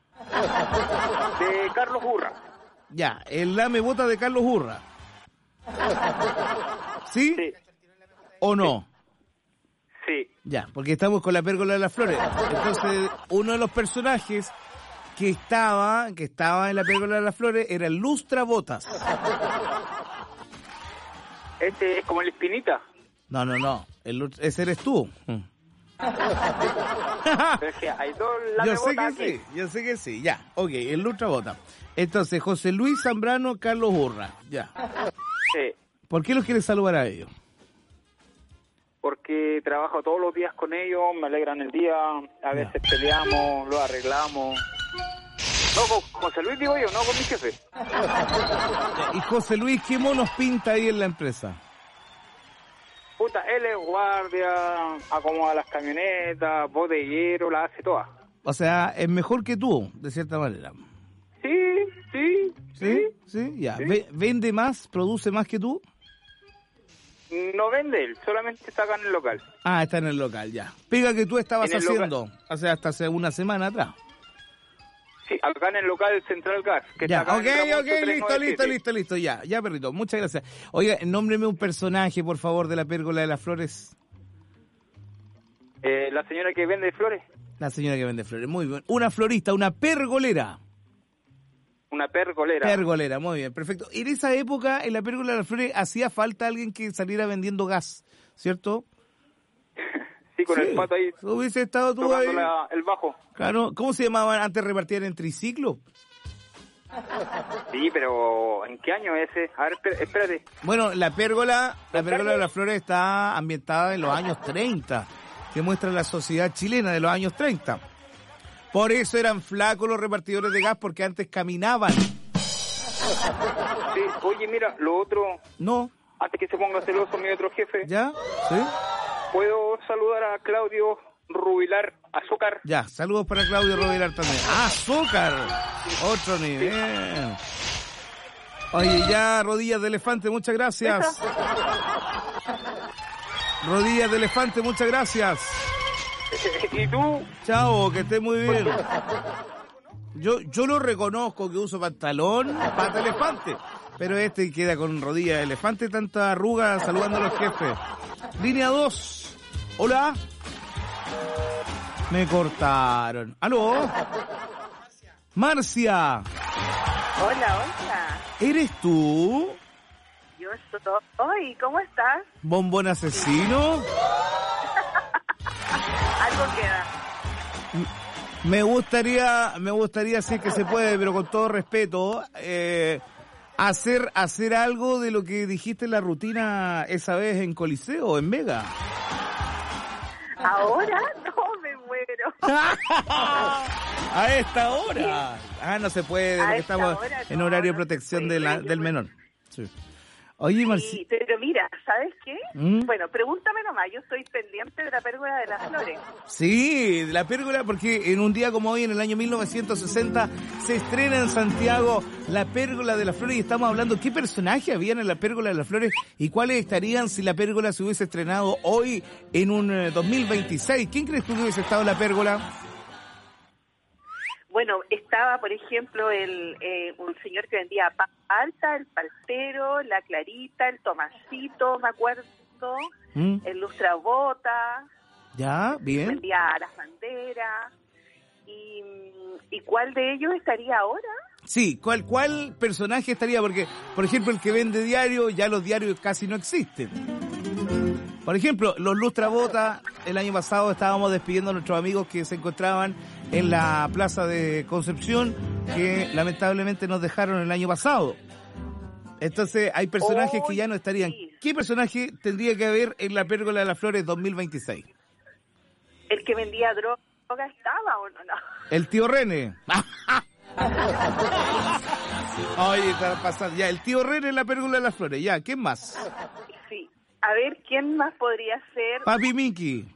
De Carlos Urra. Ya, el lamebotas de Carlos Urra. ¿Sí? Sí. ¿O no? Sí. Ya, porque estamos con la Pérgola de las Flores. Entonces, uno de los personajes que estaba, que estaba en la Pérgola de las Flores era el Lustrabotas. Este es como el Espinita. No, no, no. El, ese eres tú. Pero es que hay dos yo sé que aquí. sí, yo sé que sí. Ya, ok, el Lustrabota. Entonces, José Luis Zambrano, Carlos Urra. Ya. Sí. ¿Por qué los quieres saludar a ellos? Porque trabajo todos los días con ellos, me alegran el día, a veces ya. Peleamos, lo arreglamos. No, con José Luis digo yo, no con mi jefe. Y José Luis, ¿qué monos pinta ahí en la empresa? Puta, él es guardia, acomoda las camionetas, bodeguero, la hace todas. O sea, es mejor que tú, de cierta manera. Sí, sí, sí. ¿Sí? ¿Sí? Ya. ¿Sí? ¿Vende más, produce más que tú? No vende él, solamente está acá en el local. Ah, está en el local, ya. Pega que tú estabas haciendo, o sea, hasta hace una semana atrás. Sí, acá en el local Central Gas. Que ya, está acá ok, en ok, listo, listo, listo, listo, ya, ya, perrito, muchas gracias. Oiga, nómbreme un personaje, por favor, de la Pérgola de las Flores. Eh, la señora que vende flores. La señora que vende flores, muy bien. Una florista, una pergolera. Una pergolera. Pergolera, muy bien, perfecto. En esa época, en la Pérgola de las Flores, hacía falta alguien que saliera vendiendo gas, ¿cierto? Sí, con sí. el pato ahí. Hubiese estado tú ahí. La, el bajo. Claro, ¿cómo se llamaban antes? ¿Repartían en triciclo? Sí, pero ¿en qué año ese? A ver, espérate. Bueno, la pérgola, la Pérgola de las Flores está ambientada en los años treinta, que muestra la sociedad chilena de los años treinta. Por eso eran flacos los repartidores de gas, porque antes caminaban. Sí, oye, mira, lo otro... No. Antes que se ponga celoso mi otro jefe. ¿Ya? ¿Sí? ¿Puedo saludar a Claudio Rubilar Azúcar? Ya, saludos para Claudio Rubilar también. ¡Azúcar! Otro nivel. Oye, ya, rodillas de elefante, muchas gracias. Rodillas de elefante, muchas gracias. ¿Y tú? Chao, que estés muy bien. Yo yo lo reconozco que uso pantalón, pata elefante, pero este queda con rodillas de elefante, tanta arruga saludando a los jefes. Línea dos. Hola. Me cortaron. ¿Aló? Marcia. Hola, hola. ¿Eres tú? Yo soy. ¿Cómo estás? ¿Bombón asesino? Algo queda. Me gustaría, me gustaría, sí que se puede, pero con todo respeto, eh, hacer, hacer algo de lo que dijiste en la rutina esa vez en Coliseo, en Mega. ¿Ahora? No, me muero. A esta hora. Ah, no se puede, porque estamos en horario de protección de la, del menor. Sí. Oye, Marci... Sí, pero mira, ¿sabes qué? ¿Mm? Bueno, pregúntame nomás, yo estoy pendiente de la Pérgola de las Flores. Sí, de la Pérgola, porque en un día como hoy, en el año mil novecientos sesenta, se estrena en Santiago la Pérgola de las Flores y estamos hablando qué personaje habían en la Pérgola de las Flores y cuáles estarían si la Pérgola se hubiese estrenado hoy en un eh, dos mil veintiséis. ¿Quién crees tú que hubiese estado en la Pérgola? Bueno, estaba, por ejemplo, el eh, un señor que vendía palta, el paltero, la Clarita, el Tomasito, me acuerdo, ¿Mm? el Lustrabota. Ya, bien. Vendía las banderas. ¿Y, ¿Y cuál de ellos estaría ahora? Sí, ¿cuál, cuál personaje estaría? Porque, por ejemplo, el que vende diario, ya los diarios casi no existen. Por ejemplo, los Lustrabota, el año pasado estábamos despidiendo a nuestros amigos que se encontraban en la plaza de Concepción, que lamentablemente nos dejaron el año pasado. Entonces, hay personajes oh, que ya no estarían. Sí. ¿Qué personaje tendría que haber en la Pérgola de las Flores dos mil veintiséis? ¿El que vendía droga estaba o no? no? El tío René. Oye, está pasando. Ya, el tío René en la Pérgola de las Flores. Ya, ¿quién más? Sí. A ver, ¿quién más podría ser? Papi Miki.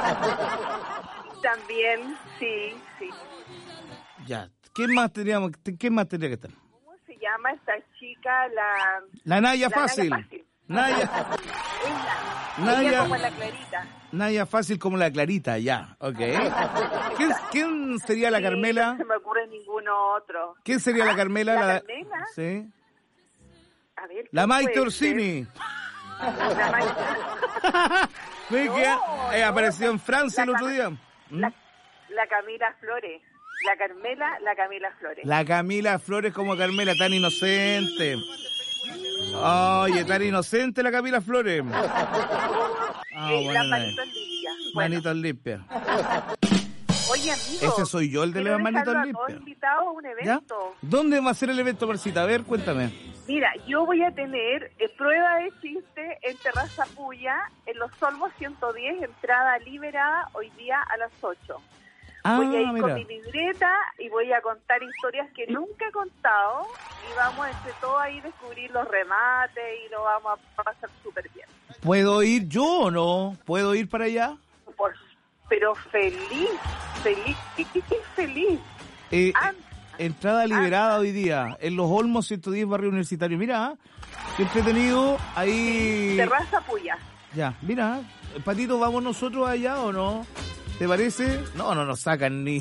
También, sí, sí. Ya. ¿Quién más tendríamos? ¿Quién más tendría que estar? ¿Cómo se llama esta chica? La... La Naya la Fácil. Naya Fácil. Naya. Ella. Naya. Ella como la Clarita. Naya Fácil como la Clarita, ya. Ok. ¿Quién, quién sería la Carmela? Sí, no se me ocurre ninguno otro. ¿Quién sería la Carmela? ¿La, la Carmela? Sí. A ver, la Maite Orsini. La Maite. ¿Ves no, que eh, no, apareció en Francia el otro día? La, la Camila Flores. La Carmela, la Camila Flores. La Camila Flores como Carmela, tan inocente. Oye, tan inocente la Camila Flores. Ah, bueno, las manitos limpias. Bueno. Manitos limpias. Oye, amigo. Ese soy yo, el de las manitos limpias. Invitado a un evento. ¿Ya? ¿Dónde va a ser el evento, Marcita? A ver, cuéntame. Mira, yo voy a tener eh, prueba de chiste en Terraza Puya, en Los Olmos ciento diez, entrada liberada hoy día a las ocho. Ah, voy a ir mira. con mi libreta y voy a contar historias que nunca he contado y vamos entre todos ahí a descubrir los remates y lo vamos a pasar súper bien. ¿Puedo ir yo o no? ¿Puedo ir para allá? Por, pero feliz, feliz, feliz. Eh, ah, entrada liberada ah, hoy día en Los Olmos ciento diez, barrio Universitario. Mira, qué entretenido ahí. Terraza Puya. Ya, mira, Patito, ¿vamos nosotros allá o no? ¿Te parece? No, no nos sacan ni...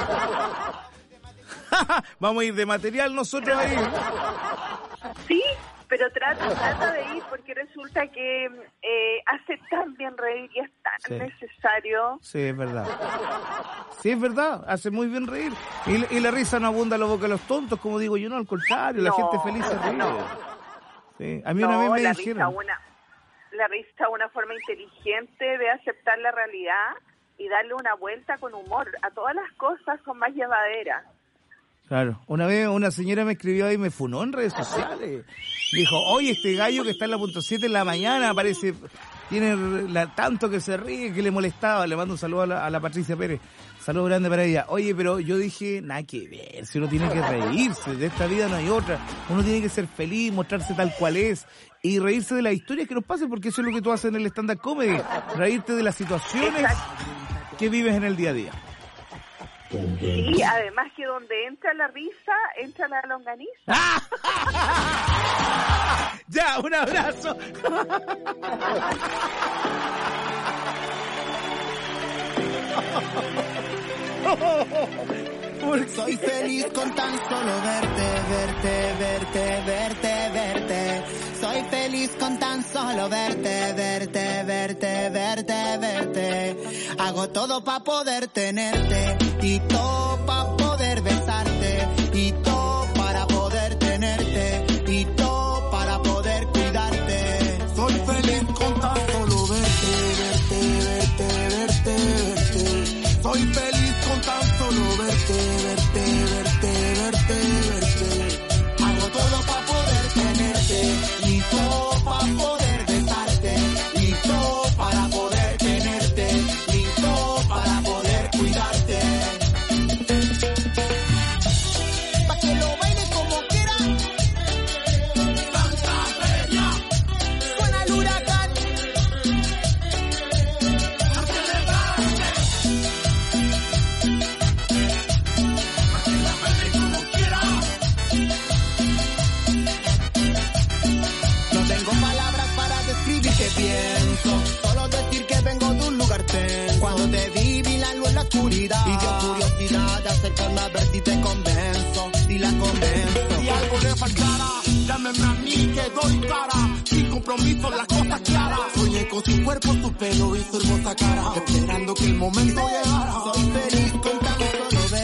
Vamos a ir de material nosotros ahí. Sí, pero trata, trata de ir porque resulta que eh, hace tan bien reír y es tan sí. necesario. Sí, es verdad. Sí, es verdad, hace muy bien reír. Y, y la risa no abunda en la boca de los tontos, como digo yo, no, al contrario, no, la gente feliz se ríe. No. Sí. A mí no, una vez me la dijeron... Risa una, la risa es una forma inteligente de aceptar la realidad y darle una vuelta con humor. A todas las cosas son más llevaderas. Claro. Una vez una señora me escribió y me funó en redes sociales. Dijo, oye, este gallo que está en la punto siete en la mañana parece... Tiene la, tanto que se ríe que le molestaba. Le mando un saludo a la, a la Patricia Pérez. Saludo grande para ella. Oye, pero yo dije, nada que ver. Si uno tiene que reírse. De esta vida no hay otra. Uno tiene que ser feliz, mostrarse tal cual es. Y reírse de las historias que nos pasen, porque eso es lo que tú haces en el stand-up comedy. Reírte de las situaciones que vives en el día a día. Sí, además que donde entra la risa, entra la longaniza. Ya, un abrazo. Soy feliz con tan solo verte, verte, verte, verte, verte. Soy feliz con tan solo verte, verte, verte, verte, verte. Hago todo pa' poder tenerte y todo pa' poder besarte y todo para poder tenerte y todo para poder cuidarte. Soy feliz con tan solo verte, verte, verte, verte, verte. Soy feliz con tan solo verte, verte, verte, verte, verte. Hago todo pa' poder tenerte y todo pa' poder besarte y todo para poder tenerte y todo para poder cuidarte. Pa' que lo baile como quieran. Danza peña. Suena el huracán. A celebrarte. Pa' que lo baile como quieran. No tengo palabras para describir qué pienso, solo decir que vengo de un lugar tenso. Cuando te vi, vi la luz en la oscuridad y dio curiosidad de acercarme a ver si te convenzo, si la convenzo. Si algo le faltara, llámeme a mí que doy cara, sin compromiso, las cosas claras. Soñé con su cuerpo, su pelo y su hermosa cara, esperando que el momento llegara. Soy feliz con tan solo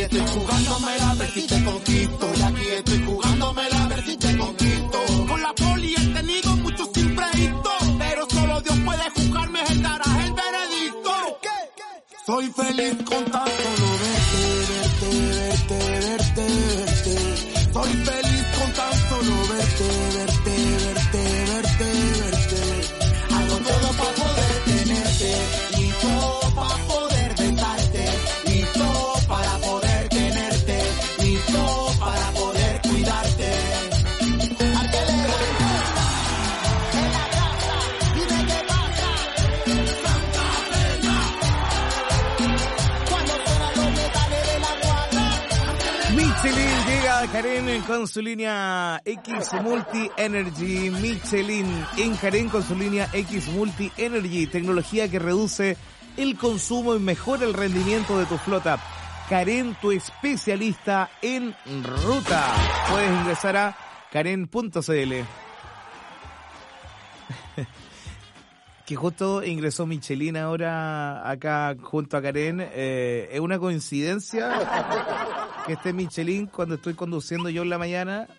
estoy jugándomela a ver si te conquisto. Y aquí estoy jugándomela a ver si te conquisto. Con la poli he tenido muchos imprevistos, pero solo Dios puede juzgarme, Él dará el veredicto. Soy feliz con tan solo verte, verte, verte, verte, verte. Soy feliz con tan solo verte, verte, verte, verte, verte. Hago todo para poder tenerte, y todo para poder besarte, y todo para poder tenerte, y todo para poder cuidarte. Michelin llega a Karen con su línea X Multi Energy. Michelin en Karen con su línea X Multi Energy, tecnología que reduce el consumo y mejora el rendimiento de tu flota. Karen, tu especialista en ruta. Puedes ingresar a karen punto c l. Que justo ingresó Michelin ahora acá junto a Karen. Eh, ¿Es una coincidencia que esté Michelin cuando estoy conduciendo yo en la mañana?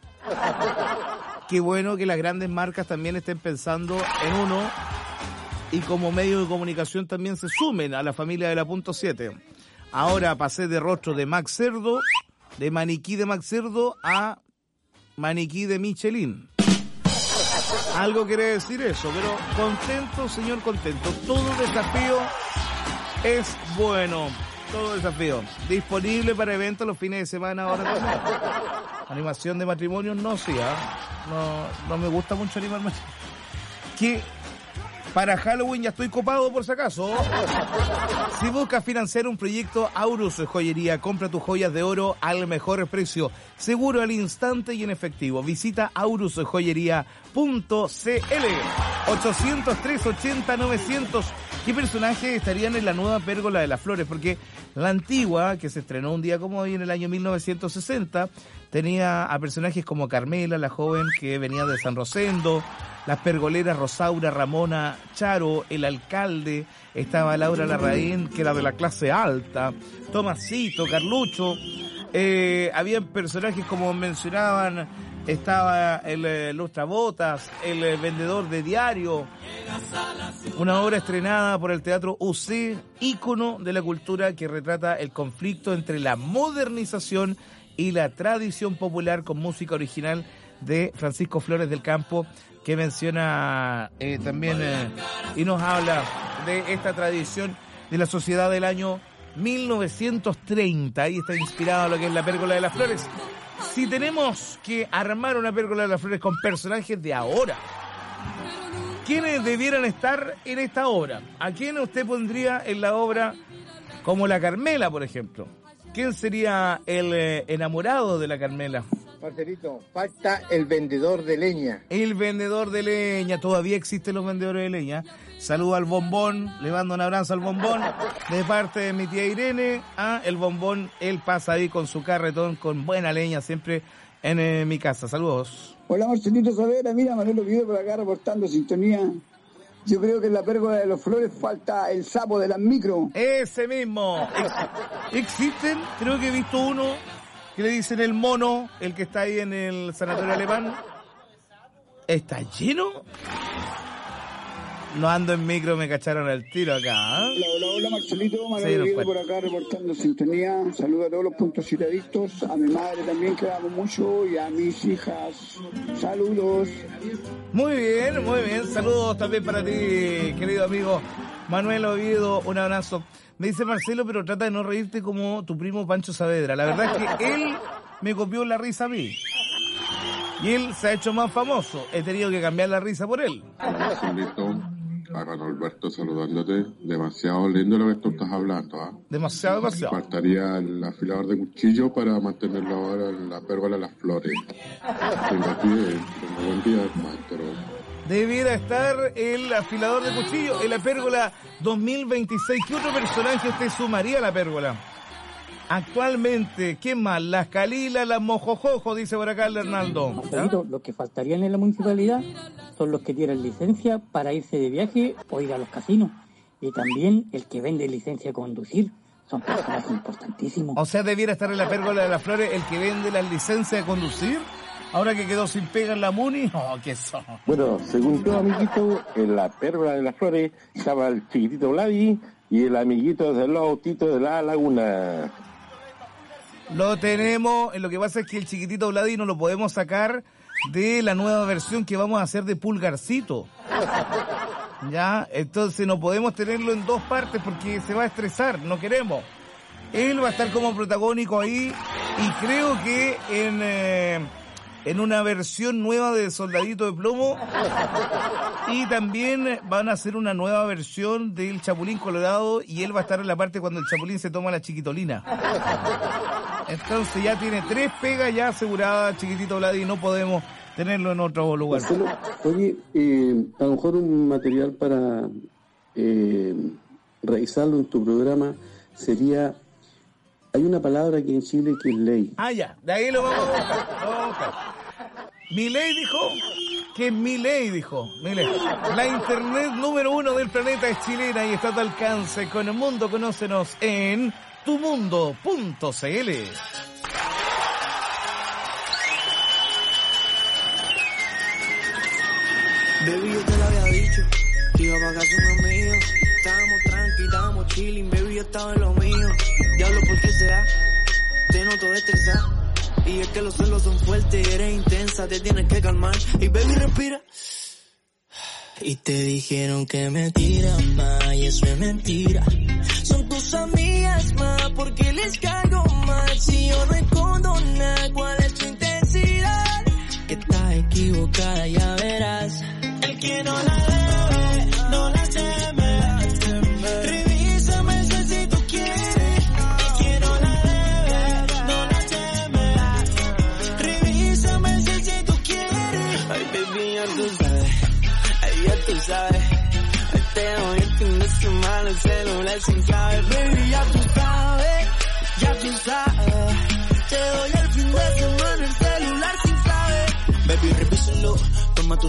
Qué bueno que las grandes marcas también estén pensando en uno y como medio de comunicación también se sumen a la familia de la punto siete. Ahora pasé de rostro de Max Cerdo, de maniquí de Max Cerdo a maniquí de Michelin. Algo quiere decir eso, pero contento, señor, contento. Todo desafío es bueno. Todo desafío. Disponible para eventos los fines de semana ahora también. Animación de matrimonio, no, sí, ¿eh? No, no me gusta mucho animar matrimonio. Que para Halloween ya estoy copado por si acaso. Si buscas financiar un proyecto, Aurus Joyería. Compra tus joyas de oro al mejor precio. Seguro al instante y en efectivo. Visita aurus joyería punto c l. ochocientos tres ochenta novecientos. ¿Qué personajes estarían en la nueva Pérgola de las Flores? Porque la antigua, que se estrenó un día como hoy en el año mil novecientos sesenta, tenía a personajes como Carmela, la joven que venía de San Rosendo, las pergoleras Rosaura, Ramona, Charo, el alcalde, estaba Laura Larraín, que era de la clase alta, Tomasito, Carlucho, eh, había personajes como mencionaban, estaba el eh, Lustrabotas, el eh, vendedor de diario, una obra estrenada por el Teatro U C, ícono de la cultura que retrata el conflicto entre la modernización y la tradición popular con música original de Francisco Flores del Campo, que menciona eh, también eh, y nos habla de esta tradición de la sociedad del año mil novecientos treinta. Ahí está inspirado lo que es la Pérgola de las Flores. Si tenemos que armar una Pérgola de las Flores con personajes de ahora, ¿quiénes debieran estar en esta obra? ¿A quién usted pondría en la obra como la Carmela, por ejemplo? ¿Quién sería el eh, enamorado de la Carmela? Marcelito, falta el vendedor de leña. El vendedor de leña, todavía existen los vendedores de leña. Saludo al Bombón, le mando un abrazo al Bombón, de parte de mi tía Irene. Ah, el Bombón, él pasa ahí con su carretón, con buena leña, siempre en eh, mi casa. Saludos. Hola Marcelito Savera, mira, Manuel Oviedo por acá reportando sintonía. Yo creo que en la Pérgola de las Flores falta el sapo de las micro. Ese mismo. Ex- existen, creo que he visto uno que le dicen el mono, el que está ahí en el sanatorio alemán. ¿Está lleno? No ando en micro, me cacharon al tiro acá. ¿eh? Hola, hola, hola Marcelito, Manuel Sí, Oviedo no por acá reportando sintonía. Saludo a todos los puntos ciudadictos, a mi madre también que amo mucho y a mis hijas. Saludos. Muy bien, muy bien. Saludos también para ti, querido amigo Manuel Oviedo. Un abrazo. Me dice Marcelo, pero trata de no reírte como tu primo Pancho Saavedra. La verdad es que él me copió la risa a mí. Y él se ha hecho más famoso. He tenido que cambiar la risa por él. Marcelito, acá Alberto saludándote. Demasiado lindo lo que tú estás hablando, ¿ah? ¿eh? Demasiado, demasiado. Faltaría el afilador de cuchillo para mantenerlo ahora en la Pérgola de las Flores. Tengo aquí, tengo buen día, maestro. Debiera estar el afilador de cuchillo en la Pérgola dos mil veintiséis. ¿Qué otro personaje usted sumaría a la Pérgola? Actualmente, ¿quién más? Las Calilas, las Mojojojo, dice por acá el Hernaldo. Marcelito, los que faltarían en la municipalidad son los que tienen licencia para irse de viaje o ir a los casinos. Y también el que vende licencia a conducir. son personas importantísimas. O sea, debiera estar en la pérgola de las flores el que vende las licencias de conducir. Ahora que quedó sin pega en la Muni, oh, qué son. Bueno, según yo, amiguito, en la pérgola de las flores estaba el chiquitito Vladi y el amiguito de los autitos de la laguna. Lo tenemos, lo que pasa es que el chiquitito Vladi no lo podemos sacar de la nueva versión que vamos a hacer de Pulgarcito. Ya, entonces no podemos tenerlo en dos partes porque se va a estresar, no queremos. Él va a estar como protagónico ahí y creo que en... Eh, en una versión nueva de Soldadito de Plomo, y también van a hacer una nueva versión del Chapulín Colorado y él va a estar en la parte cuando el Chapulín se toma la chiquitolina. Entonces ya tiene tres pegas ya aseguradas, chiquitito Vladi, y no podemos tenerlo en otro lugar. Marcelo, oye, eh, a lo mejor un material para eh, revisarlo en tu programa sería... Hay una palabra aquí en Chile que es ley. Ah, ya, de ahí lo vamos a buscar. Lo vamos a buscar. Milei dijo que Milei dijo, Milei, la internet número uno del planeta es chilena y está a tu alcance. Con el mundo, conócenos en tu mundo punto c l. Baby, yo te lo había dicho, que iba pa' casa un amigo. Estábamos tranqui, estábamos chilling, baby, yo estaba en lo mío. Diablo, ¿por qué será? Te noto estresada. Y es que los celos son fuertes, eres intensa, te tienes que calmar. Y baby, respira. Y te dijeron que me tiras más, y eso es mentira. Son tus amigas más, porque les caigo mal. Si yo no escondo nada, ¿cuál es tu intensidad? Que estás equivocada, ya verás. El que no la debe, no la teme. Revísame si tú quieres. El que no la debe, no la teme. Revísame si tú quieres. Ay, baby, ya tú sabes. Ay, ya tú sabes. Ay, te doy el fin de semana, el celular sin clave. Baby, ya tú sabes. Ya tú sabes. Te doy el fin de semana, el celular sin clave. Baby, revísalo. Toma tu